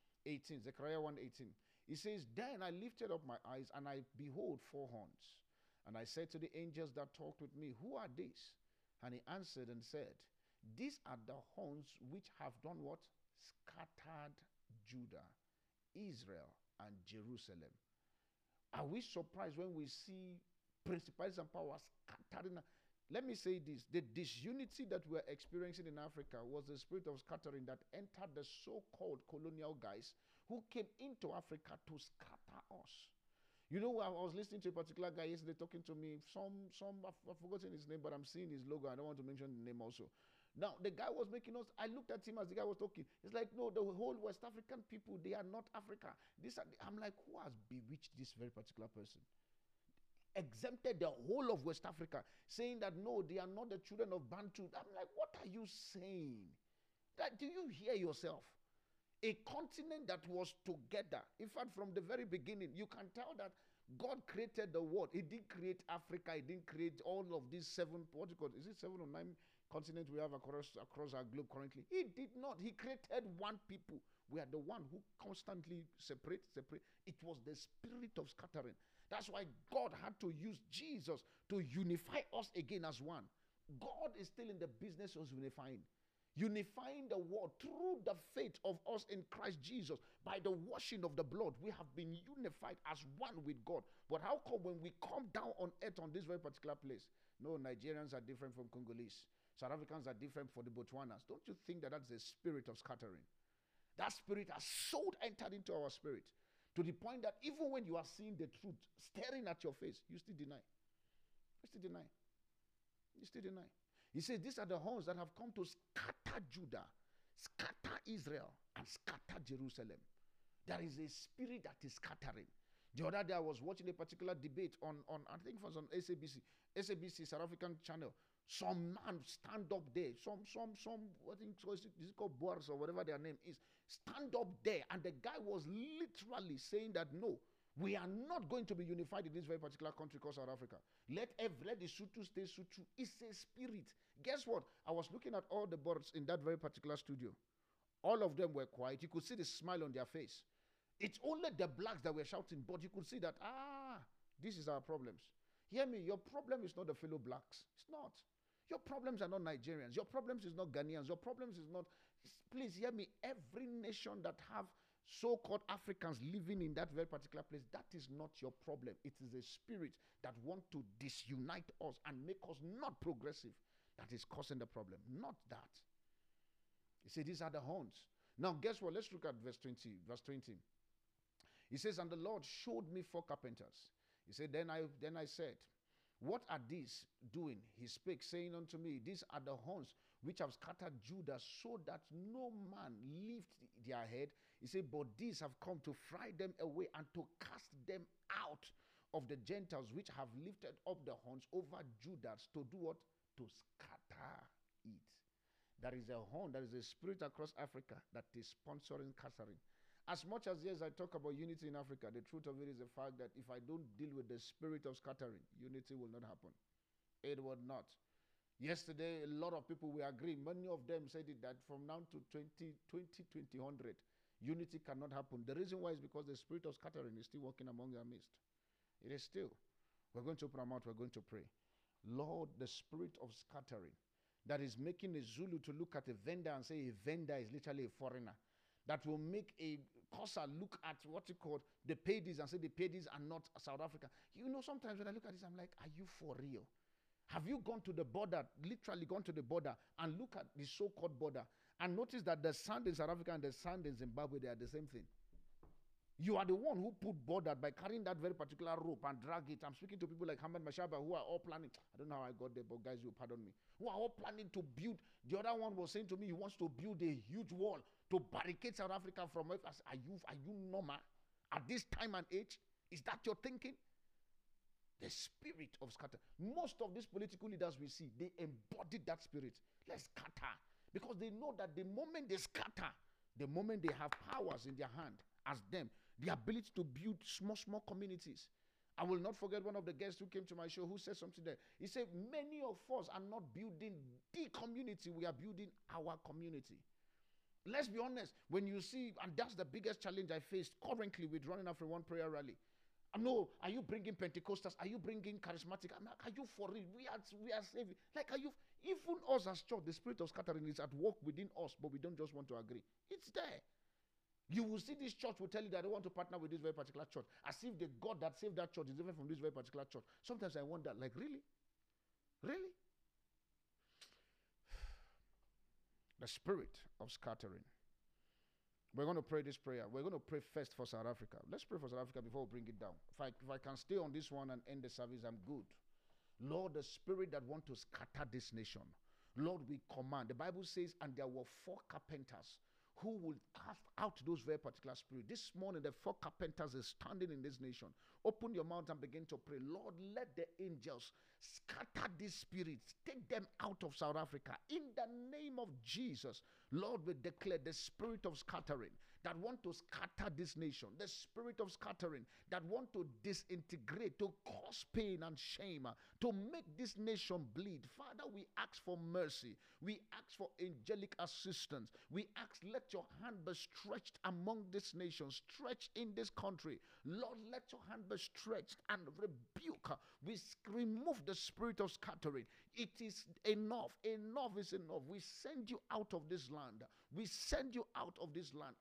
18, Zechariah 1:18. He says, then I lifted up my eyes and I behold 4 horns. And I said to the angels that talked with me, who are these? And he answered and said, these are the horns which have done what? Scattered Judah, Israel, and Jerusalem. Are we surprised when we see principalities and powers scattering? Let me say this. The disunity that we're experiencing in Africa was the spirit of scattering that entered the so-called colonial guys who came into Africa to scatter us. I was listening to a particular guy yesterday talking to me. I've forgotten his name, but I'm seeing his logo. I don't want to mention the name also. Now, the guy was making us, I looked at him as the guy was talking. It's like, no, the whole West African people, they are not Africa. I'm like, who has bewitched this very particular person? Exempted the whole of West Africa, saying that no, they are not the children of Bantu. I'm like, what are you saying? Do you hear yourself? A continent that was together. In fact, from the very beginning, you can tell that God created the world. He didn't create Africa. He didn't create all of these seven, what do you call it? Is it 7 or 9 continents we have across our globe currently? He did not. He created one people. We are the one who constantly separate. It was the spirit of scattering. That's why God had to use Jesus to unify us again as one. God is still in the business of unifying the world through the faith of us in Christ Jesus. By the washing of the blood, we have been unified as one with God. But how come when we come down on earth on this very particular place, no, Nigerians are different from Congolese, South Africans are different from the Botswanas? Don't you think that that's the spirit of scattering? That spirit has so entered into our spirit to the point that even when you are seeing the truth staring at your face, you still deny. You still deny. He says, these are the horns that have come to scatter Judah, scatter Israel, and scatter Jerusalem. There is a spirit that is scattering. The other day I was watching a particular debate on I think it was on SABC, South African channel. Some man stand up there. Some I think so is it called Boers or whatever their name is. Stand up there, and the guy was literally saying that no, we are not going to be unified in this very particular country called South Africa. Let the Sutu stay Sutu. It's a spirit. Guess what? I was looking at all the birds in that very particular studio. All of them were quiet. You could see the smile on their face. It's only the blacks that were shouting, but you could see that, this is our problems. Hear me, your problem is not the fellow blacks. It's not. Your problems are not Nigerians. Your problems is not Ghanaians. Your problems is not, please hear me, every nation that have so-called Africans living in that very particular place, that is not your problem. It is a spirit that want to disunite us and make us not progressive that is causing the problem, not that. He said, these are the horns. Now, guess what? Let's look at verse 20. He says, and the Lord showed me 4 carpenters. He said, then I said, what are these doing? He spake, saying unto me, these are the horns which have scattered Judah, so that no man lift their head. He said, but these have come to fry them away and to cast them out of the Gentiles, which have lifted up the horns over Judah, to do what? To scatter it. There is a horn, there is a spirit across Africa that is sponsoring scattering. As much as, yes, I talk about unity in Africa, the truth of it is the fact that if I don't deal with the spirit of scattering, unity will not happen. It will not. Yesterday, a lot of people will agree. Many of them said it, that from now to 2020, 2000, unity cannot happen. The reason why is because the spirit of scattering is still working among our midst. It is still. We're going to open our mouth. We're going to pray. Lord, the spirit of scattering that is making a Zulu to look at a vendor and say a vendor is literally a foreigner, that will make a Xhosa look at what you call the Paidees and say the Paidees are not South Africa. You know, sometimes when I look at this, I'm like, are you for real? Have you gone to the border, literally gone to the border and look at the so-called border and notice that the sand in South Africa and the sand in Zimbabwe, they are the same thing? You are the one who put border by carrying that very particular rope and drag it. I'm speaking to people like Hamad Mashaba who are all planning. I don't know how I got there, but guys, you pardon me. Who are all planning to build. The other one was saying to me, he wants to build a huge wall to barricade South Africa from us. Are you normal? At this time and age? Is that your thinking? The spirit of scatter. Most of these political leaders we see, they embodied that spirit. Let's scatter. Because they know that the moment they scatter, the moment they have powers in their hand as them, the ability to build small communities. I will not forget one of the guests who came to my show who said something there. He said, many of us are not building the community, we are building our community. Let's be honest, when you see, and that's the biggest challenge I faced currently with running after one prayer rally. No, are you bringing Pentecostals? Are you bringing charismatic? I'm like, are you for real? We are saving. Like, are you, even us as church, the spirit of scattering is at work within us, but we don't just want to agree. It's there. You will see this church will tell you that they want to partner with this very particular church, as if the God that saved that church is different from this very particular church. Sometimes I wonder, like, really? Really? The spirit of scattering. We're going to pray this prayer. We're going to pray first for South Africa. Let's pray for South Africa before we bring it down. If I can stay on this one and end the service, I'm good. Lord, the spirit that want to scatter this nation, Lord, we command. The Bible says, and there were 4 carpenters who will cast out those very particular spirits. This morning, the 4 carpenters is standing in this nation. Open your mouth and begin to pray. Lord, let the angels scatter these spirits. Take them out of South Africa. In the name of Jesus. Lord, we declare the spirit of scattering that want to scatter this nation, the spirit of scattering that want to disintegrate, to cause pain and shame, to make this nation bleed. Father, we ask for mercy. We ask for angelic assistance. We ask, let your hand be stretched among this nation, stretched in this country. Lord, let your hand be stretched and rebuke. We remove the spirit of scattering. It is enough. Enough is enough. We send you out of this land. We send you out of this land.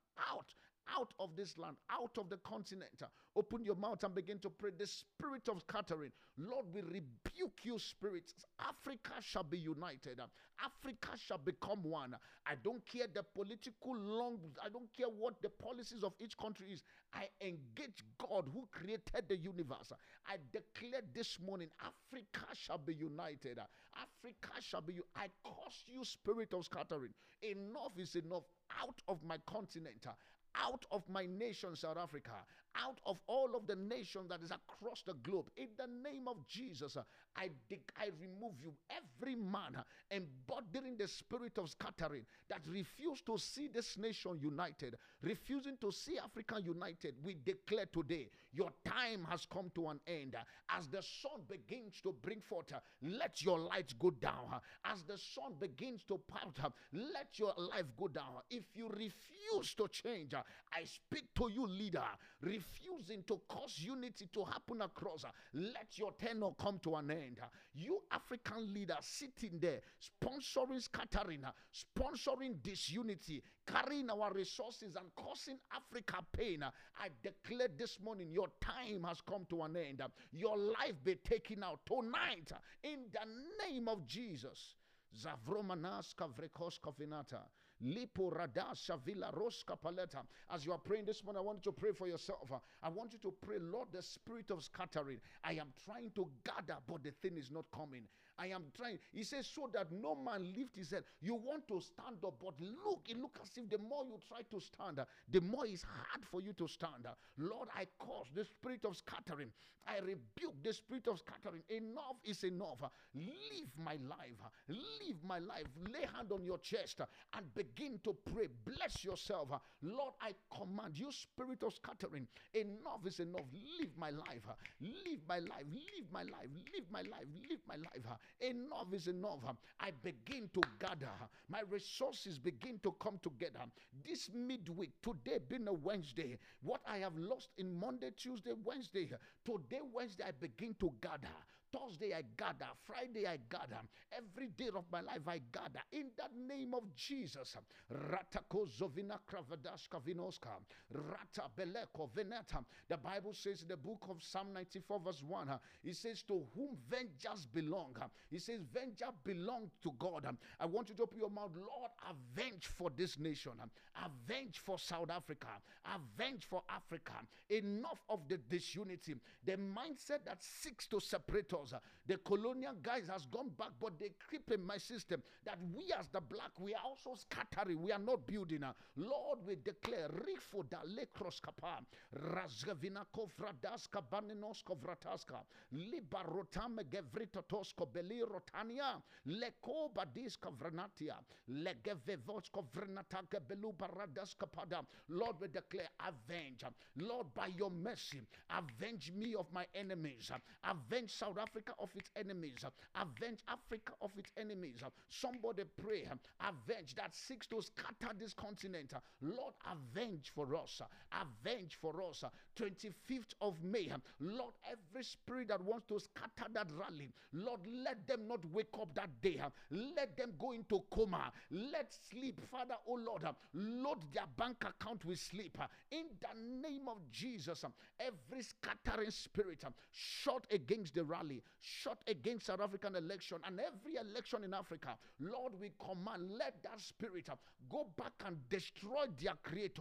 Out of this land, out of the continent. Open your mouth and begin to pray. The spirit of scattering, Lord, we rebuke you, spirits. Africa shall be united. Africa shall become one. I don't care the political I don't care what the policies of each country is. I engage God who created the universe. I declare this morning, Africa shall be united. Africa shall be. I curse you, spirit of scattering. Enough is enough. Out of my continent, out of my nation, South Africa, out of all of the nations that is across the globe. In the name of Jesus, I remove you, every man embodying the spirit of scattering that refuse to see this nation united, refusing to see Africa united. We declare today, your time has come to an end. As the sun begins to bring forth, let your light go down. As the sun begins to pout, let your life go down. If you refuse to change, I speak to you, leader, refusing to cause unity to happen across. Let your tenure come to an end. You African leaders sitting there, sponsoring scattering, sponsoring disunity, carrying our resources and causing Africa pain. I declare this morning, your time has come to an end. Your life be taken out tonight in the name of Jesus. Zavromanaska vrekoska vinata. Lipo radasha villa roska paleta. As you are praying this morning, I want you to pray for yourself. I want you to pray, Lord, the spirit of scattering. I am trying to gather, but the thing is not coming. I am trying. He says, so that no man lift his head. You want to stand up, but it look as if the more you try to stand, the more it's hard for you to stand. Lord, I cause the spirit of scattering. I rebuke the spirit of scattering. Enough is enough. Live my life. Live my life. Lay hand on your chest and begin to pray. Bless yourself. Lord, I command you, spirit of scattering. Enough is enough. Live my life. Live my life. Live my life. Live my life. Live my life. Enough is enough. I begin to gather. My resources begin to come together. This midweek, today being a Wednesday, what I have lost in Monday, Tuesday, Wednesday, today, Wednesday, I begin to gather. Thursday I gather, Friday I gather, every day of my life I gather in the name of Jesus. Ratako zovina kravadashka vinoska, rata beleko veneta. The Bible says in the book of Psalm 94 verse 1, it says, to whom vengeance belong. It says vengeance belongs to God. I want you to open your mouth. Lord, avenge for this nation. Avenge for South Africa. Avenge for Africa. Enough of the disunity. The mindset that seeks to separate us. The colonial guys has gone back, but they creep in my system that we as the black, we are also scattering. We are not building. Lord, we declare rifoda lekroskapa razgavina kovradaska baninosko vrataska libarotame gevritotosko belirotania leko badiska vranatia legevevosko vrenatake belubaradaska pada. Lord, we declare avenge. Lord, by your mercy, avenge me of my enemies. Avenge South Africa of its enemies. Avenge Africa of its enemies. Somebody pray. Avenge that seeks to scatter this continent. Lord, avenge for us. Avenge for us. 25th of May. Lord, every spirit that wants to scatter that rally, Lord, let them not wake up that day. Let them go into coma. Let sleep. Father, oh Lord, load their bank account with sleep. In the name of Jesus, every scattering spirit shot against the rally, shot against South African election and every election in Africa, Lord, we command, let that spirit go back and destroy their creators,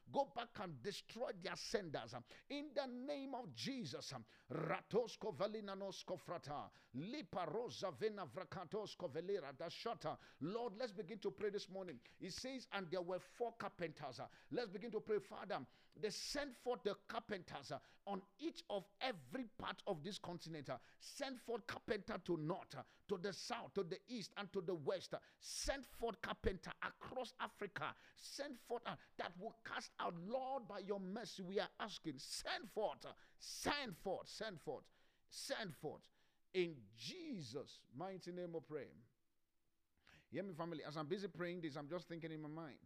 Go back and destroy their senders. In the name of Jesus. Ratosko velinanosko frata. Liparosa vena vrakatosko velera dashata. Lord, let's begin to pray this morning. It says, and there were 4 carpenters. Let's begin to pray, Father. They sent forth the carpenters on each of every part of this continent. Send forth carpenter to north, to the south, to the east, and to the west. Send forth carpenter across Africa. Send forth that will cast out. Lord, by your mercy, we are asking. Send forth, send forth, send forth, send forth. In Jesus' mighty name we pray. Hear me, family. As I'm busy praying this, I'm just thinking in my mind.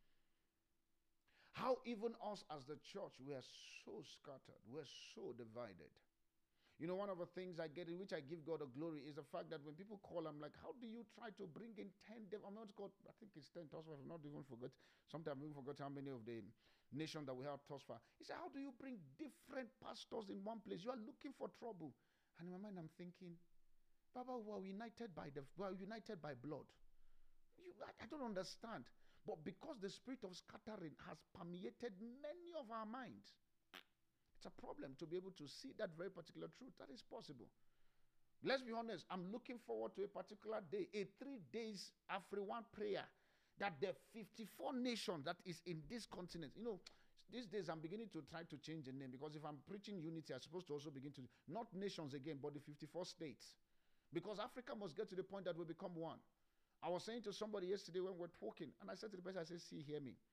How even us as the church, we are so scattered. We're so divided. You know, one of the things I get in which I give God a glory is the fact that when people call, I'm like, how do you try to bring in 10 I think it's 10 Tosfa, I've not even forgot. Sometimes I even forgot how many of the nations that we have Tosfa. He said, how do you bring different pastors in one place? You are looking for trouble. And in my mind, I'm thinking, Baba, we are united by blood. I don't understand. But because the spirit of scattering has permeated many of our minds, it's a problem to be able to see that very particular truth. That is possible. Let's be honest. I'm looking forward to a particular day, a 3 days Afri-One prayer, that the 54 nations that is in this continent. You know, these days I'm beginning to try to change the name, because if I'm preaching unity, I'm supposed to also begin to, not nations again, but the 54 states. Because Africa must get to the point that we become one. I was saying to somebody yesterday when we were talking, and I said to the person, I said, see, hear me.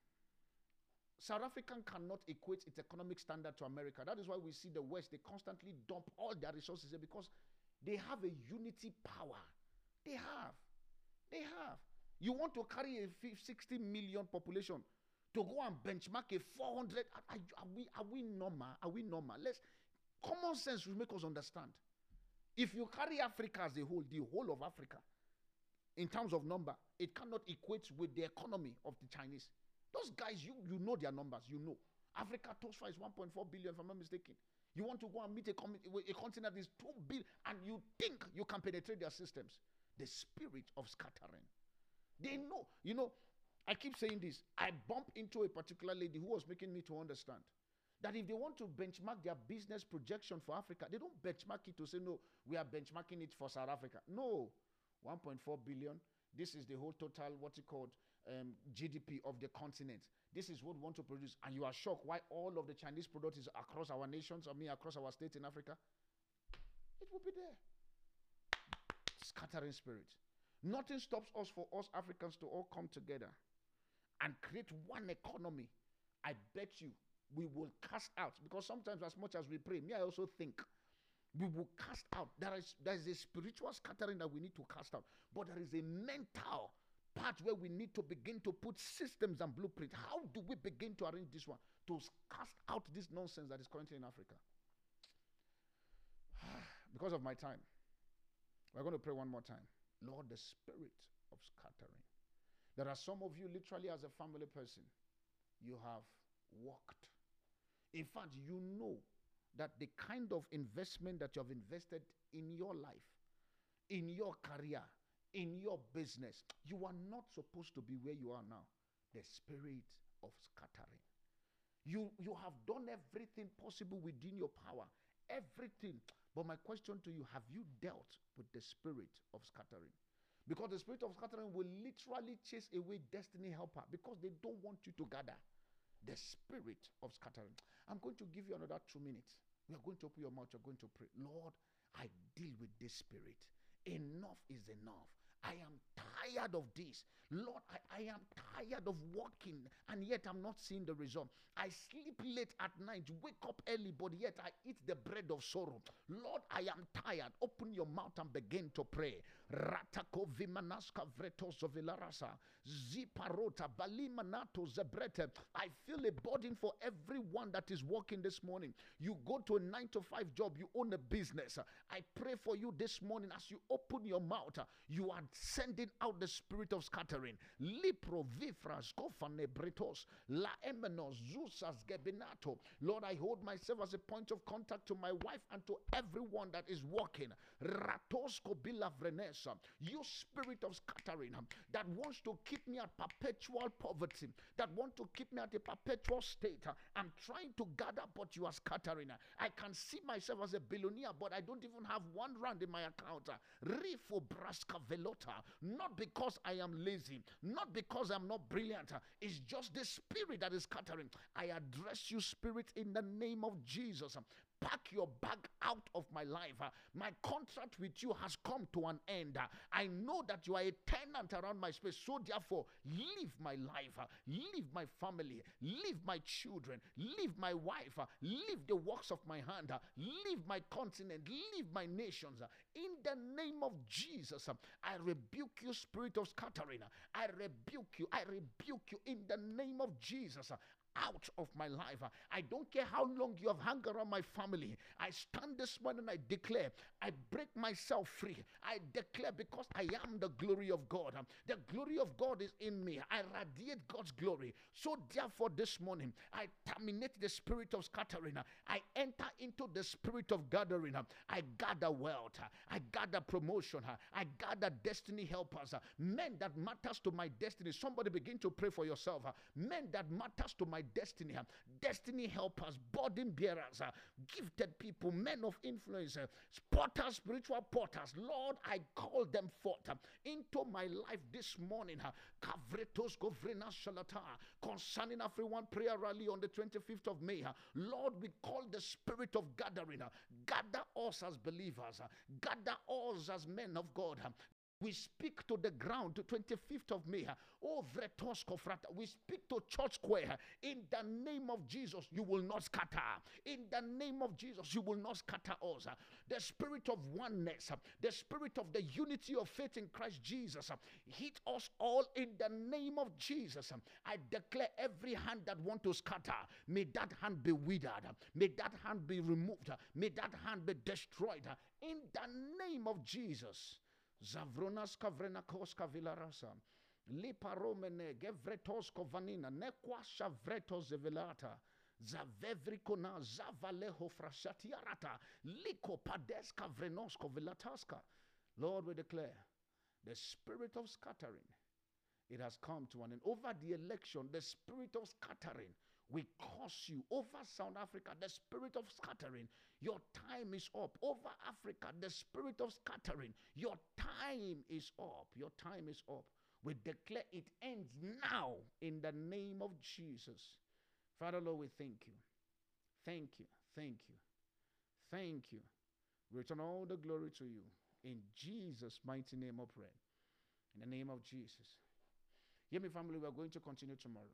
South Africa cannot equate its economic standard to America. That is why we see the West, they constantly dump all their resources there, because they have a unity power. They have. You want to carry a 60 million population to go and benchmark a 400. Are we normal? Are we normal? Common sense will make us understand. If you carry Africa as a whole, the whole of Africa, in terms of number, it cannot equate with the economy of the Chinese. Those guys, you know their numbers, you know. Africa Tosfa is 1.4 billion, if I'm not mistaken. You want to go and meet a continent that is 2 billion, and you think you can penetrate their systems. The spirit of scattering. They know. You know, I keep saying this. I bumped into a particular lady who was making me to understand that if they want to benchmark their business projection for Africa, they don't benchmark it to say, no, we are benchmarking it for South Africa. No. 1.4 billion. This is the whole total, GDP of the continent. This is what we want to produce. And you are shocked why all of the Chinese product is across our nations, across our states in Africa. It will be there. Scattering spirit. Nothing stops us for us Africans to all come together and create one economy. I bet you we will cast out, because sometimes as much as we pray, I also think we will cast out. There is a spiritual scattering that we need to cast out. But there is a mental part where we need to begin to put systems and blueprint. How do we begin to arrange this one? To cast out this nonsense that is currently in Africa. Because of my time, we're going to pray one more time. Lord, the spirit of scattering. There are some of you, literally as a family person, you have walked. In fact, you know that the kind of investment that you have invested in your life, in your career, in your business, you are not supposed to be where you are now. The spirit of scattering. You have done everything possible within your power. Everything. But my question to you, have you dealt with the spirit of scattering? Because the spirit of scattering will literally chase away destiny helper, because they don't want you to gather. The spirit of scattering. I'm going to give you another 2 minutes. We are going to open your mouth. You're going to pray. Lord, I deal with this spirit. Enough is enough. I am tired of this. Lord, I am tired of working, and yet I'm not seeing the result. I sleep late at night, wake up early, but yet I eat the bread of sorrow. Lord, I am tired. Open your mouth and begin to pray. Ratako vimanaska vretos of Vilarasa. Ziparota balimanato zebrete. I feel a burden for everyone that is working this morning. You go to a 9-to-5 job, you own a business. I pray for you this morning as you open your mouth. You are sending out the spirit of scattering. Lipro vifras kofane bretos la emenos zusas gebinato. Lord, I hold myself as a point of contact to my wife and to everyone that is walking. Ratosko bilavrenesa. You spirit of scattering that wants to keep me at perpetual poverty, that want to keep me at a perpetual state. I'm trying to gather, but you are scattering. I can see myself as a billionaire, but I don't even have 1 rand in my account. Rifo braska velota. Not because I am lazy, not because I'm not brilliant. It's just the spirit that is scattering. I address you, spirit, in the name of Jesus. Pack your bag out of my life. My contract with you has come to an end. I know that you are a tenant around my space. So therefore, leave my life, leave my family, leave my children, leave my wife, leave the works of my hand, leave my continent, leave my nations. In the name of Jesus, I rebuke you, spirit of scattering. I rebuke you. I rebuke you in the name of Jesus. Out of my life. I don't care how long you have hung around my family. I stand this morning, I declare, I break myself free. I declare, because I am the glory of God. The glory of God is in me. I radiate God's glory. So therefore this morning, I terminate the spirit of scattering. I enter into the spirit of gathering. I gather wealth. I gather promotion. I gather destiny helpers. Men that matters to my destiny. Somebody begin to pray for yourself. Men that matters to my destiny, destiny helpers, burden bearers, gifted people, men of influence, porters, spiritual porters. Lord, I call them forth into my life this morning. Kavretos Govrena Shalata, concerning everyone prayer rally on the 25th of May. Lord, we call the spirit of gathering. Gather us as believers. Gather us as men of God. We speak to the ground, 25th of May. Oh, Vretosko Frata. We speak to Church Square. In the name of Jesus, you will not scatter. In the name of Jesus, you will not scatter us. The spirit of oneness, the spirit of the unity of faith in Christ Jesus, hit us all in the name of Jesus. I declare every hand that want to scatter, may that hand be withered. May that hand be removed. May that hand be destroyed. In the name of Jesus. Zavronas kavrena koska vilarasa. Liparomene gevretos kovanina. Nekwa shavretos zevelata. Zavevrikona zavaleho frashatiarata. Liko padeska vrenosko velataska. Lord, we declare the spirit of scattering. It has come to an end. Over the election, the spirit of scattering. We curse you over South Africa, the spirit of scattering. Your time is up. Over Africa, the spirit of scattering. Your time is up. Your time is up. We declare it ends now in the name of Jesus. Father, Lord, we thank you. Thank you. Thank you. Thank you. We return all the glory to you. In Jesus' mighty name I pray. In the name of Jesus. Hear me, family, we are going to continue tomorrow.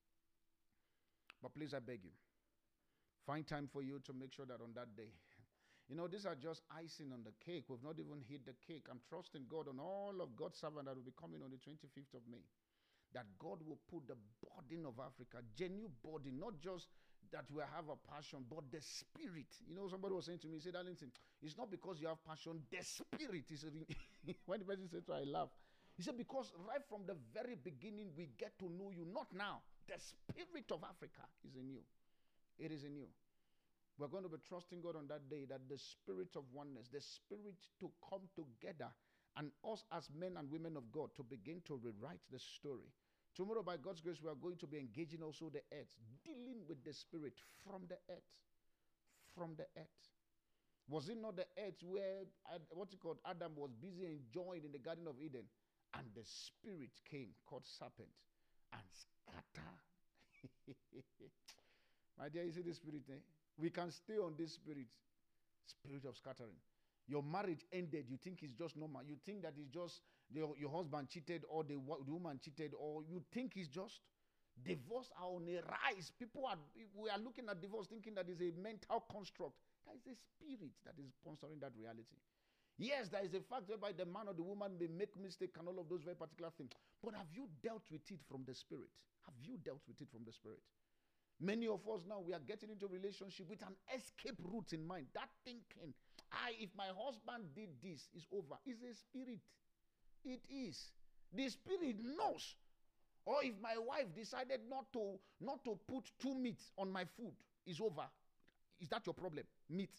But please, I beg you, find time for you to make sure that on that day, these are just icing on the cake. We've not even hit the cake. I'm trusting God on all of God's servants that will be coming on the 25th of May. That God will put the burden of Africa, genuine burden, not just that we have a passion, but the spirit. Somebody was saying to me, he said, Darlington, it's not because you have passion, the spirit is. When the person said so, I laugh. He said, because right from the very beginning, we get to know you, not now. The spirit of Africa is in you. It is in you. We're going to be trusting God on that day that the spirit of oneness, the spirit to come together, and us as men and women of God to begin to rewrite the story. Tomorrow, by God's grace, we are going to be engaging also the earth, dealing with the spirit from the earth. From the earth. Was it not the earth where, Adam was busy enjoying in the Garden of Eden? And the spirit came, called serpent, and scatter. My dear, you see the spirit, we can stay on this spirit of scattering. Your marriage ended, you think it's just normal. You think that it's just your husband cheated, or the woman cheated, or you think it's just divorce are on a rise. We are looking at divorce thinking that is a mental construct. That is a spirit that is sponsoring that reality. Yes, there is a fact whereby the man or the woman may make mistake and all of those very particular things. But have you dealt with it from the spirit? Have you dealt with it from the spirit? Many of us now, we are getting into a relationship with an escape route in mind. That thinking, if my husband did this, it's over. It's a spirit. It is. The spirit knows. Or if my wife decided not to put 2 meats on my food, it's over. Is that your problem? Meat.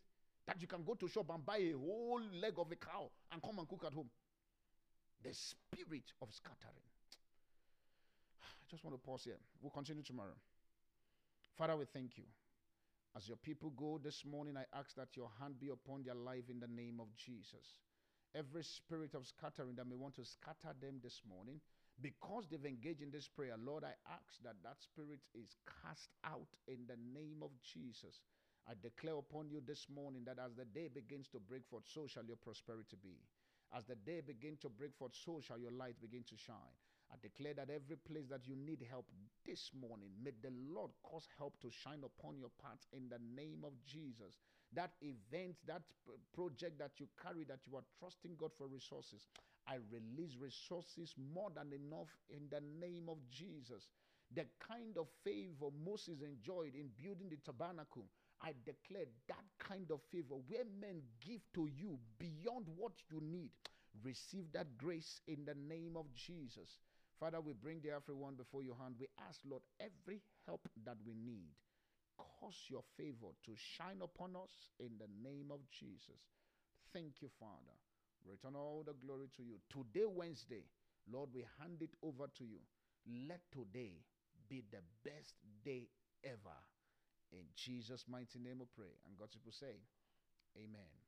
that you can go to shop and buy a whole leg of a cow and come and cook at home. The spirit of scattering. I just want to pause here. We'll continue tomorrow. Father, we thank you. As your people go this morning, I ask that your hand be upon their life in the name of Jesus. Every spirit of scattering that may want to scatter them this morning, because they've engaged in this prayer, Lord, I ask that that spirit is cast out in the name of Jesus. I declare upon you this morning that as the day begins to break forth, so shall your prosperity be. As the day begins to break forth, so shall your light begin to shine. I declare that every place that you need help this morning, may the Lord cause help to shine upon your path in the name of Jesus. That event, that project that you carry, that you are trusting God for resources, I release resources more than enough in the name of Jesus. The kind of favor Moses enjoyed in building the tabernacle, I declare that kind of favor where men give to you beyond what you need. Receive that grace in the name of Jesus. Father, we bring the everyone before your hand. We ask, Lord, every help that we need, cause your favor to shine upon us in the name of Jesus. Thank you, Father. Return all the glory to you. Today, Wednesday, Lord, we hand it over to you. Let today be the best day ever. In Jesus' mighty name we pray. And God's people say, amen.